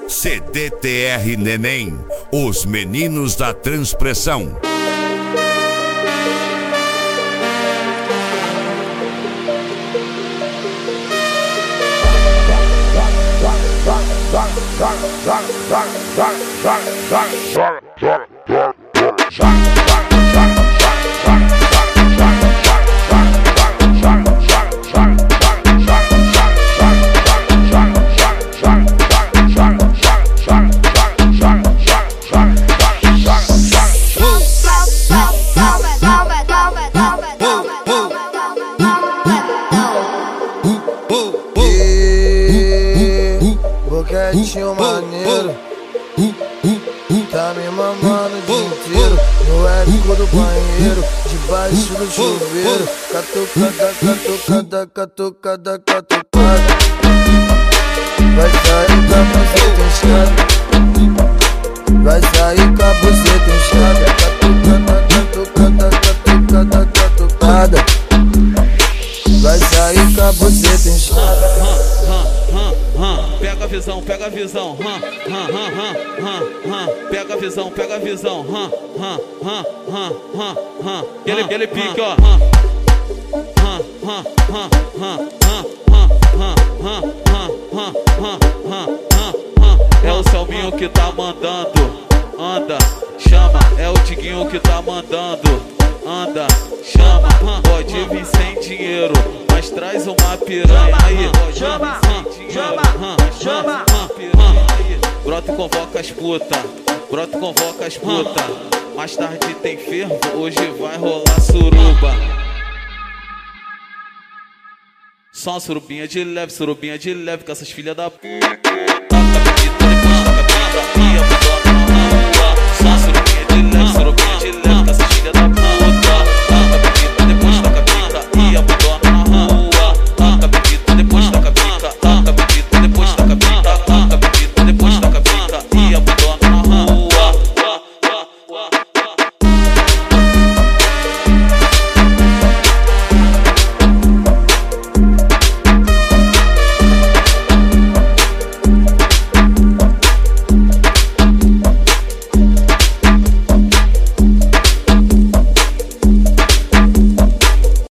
CDTR Neném, os meninos da transpressão. Boquetinho maneiro, tá me mamando o dia inteiro. No eco do banheiro, debaixo do chuveiro. Catucada, catucada, catucada, catucada. Vai sair com a buceta inchada, vai sair com a buceta inchada. Catucada, catucada, catucada, catucada. Vai sair com a buceta inchada. Pega a visão, pega a visão, pega a visão, pega a visão, aquele pique, ó. É o Selminho que tá mandando, anda, chama. É o Diguinho que tá mandando, anda, chama. Pode vir sem dinheiro, mas traz uma piranha aí. Chama, chama. Brota e convoca as puta, brota e convoca as puta. Mais tarde tem fervo, hoje vai rolar suruba. Só uma surubinha de leve com essas filhas da puta.